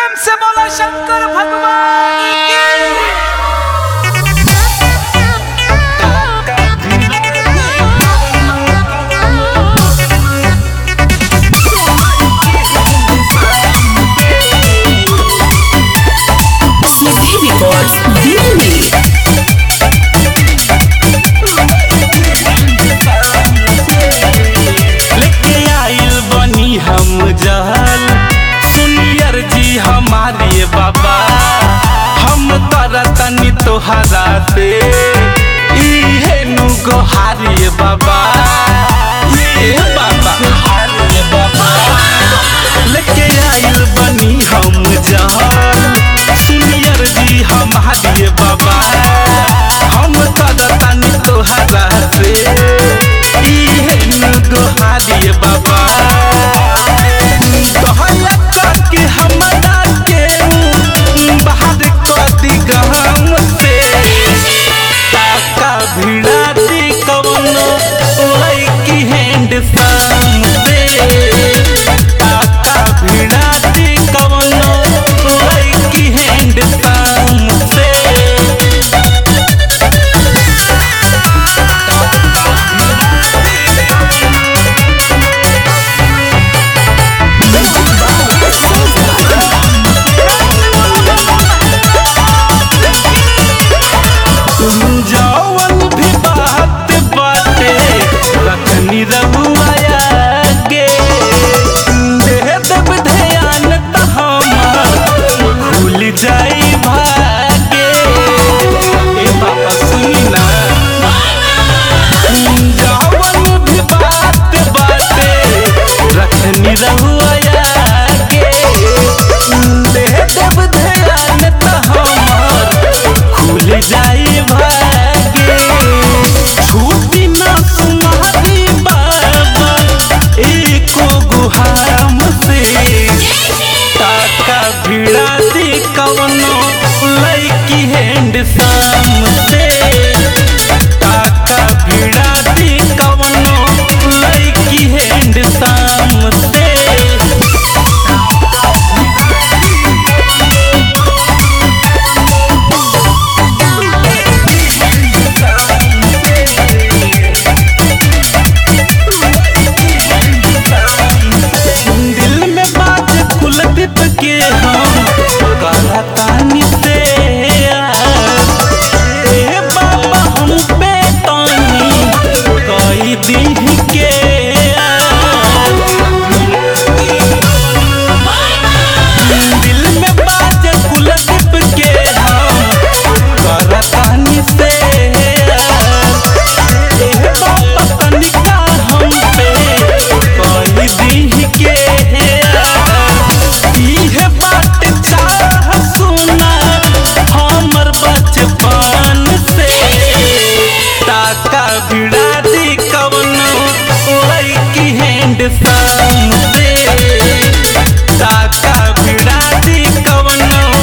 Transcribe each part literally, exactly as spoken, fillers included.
प्रेम से बोला शंकर भगवान की। हमारे बाबा हम तरतनी तोहरा से इहे नु गोहारिए बाबा ये बाबा हारिए बाबा लेके आइल बनी हम जहर सुनियर जी हमारे बाबा हम तरतनी तोहरा से इहे नु गोहारिए बाबा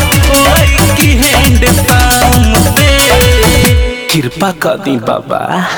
कृपा कर दी बाबा।